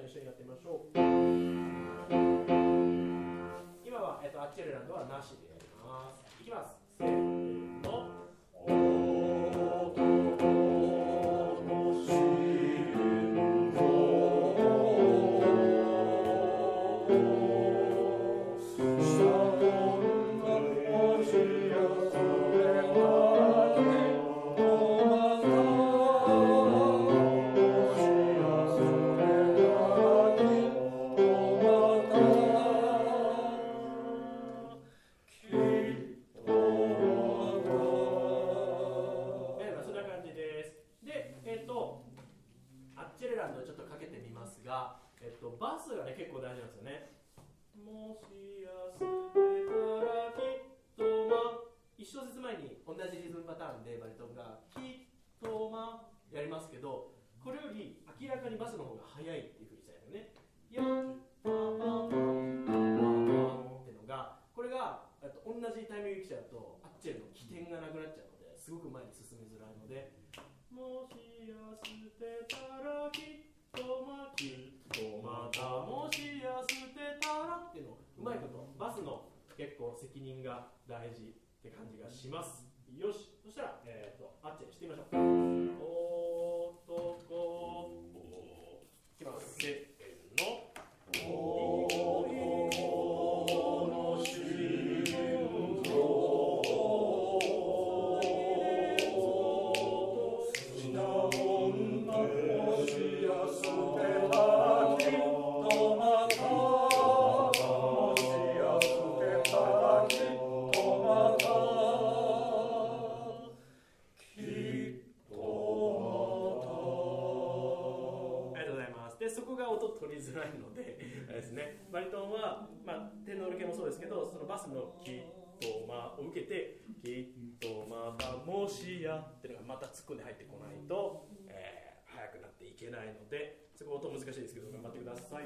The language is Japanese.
一緒にやってみましょう。今は、アッチェルランドはなしでやります。いきます。せーの。ちょっとかけてみますが、バスがね結構大事なんですよね。もしやすてたらきっと1小節前に同じリズムパターンでバリトンがきっとやりますけど、これより明らかにバスの方が速いっていう風にしたいのね。やっパパパってのが、これが同じタイミング来ちゃうとアッチェルの起点がなくなっちゃうので、すごく前に進みづらいので、もしやすてたらきっときっとまたもしやすてたらっていうのをうまいことバスの結構責任が大事って感じがします。よし、そしたら、アッチェルしてみましょう。男いきます。せーの。そこが音取りづらいのでですね、バリトンは、テノール系もそうですけど、そのバスのキッとを受けてキッとまたもしやっていうのがまた突っ込んで入ってこないと、速くなっていけないので、そこ音難しいですけど頑張ってください。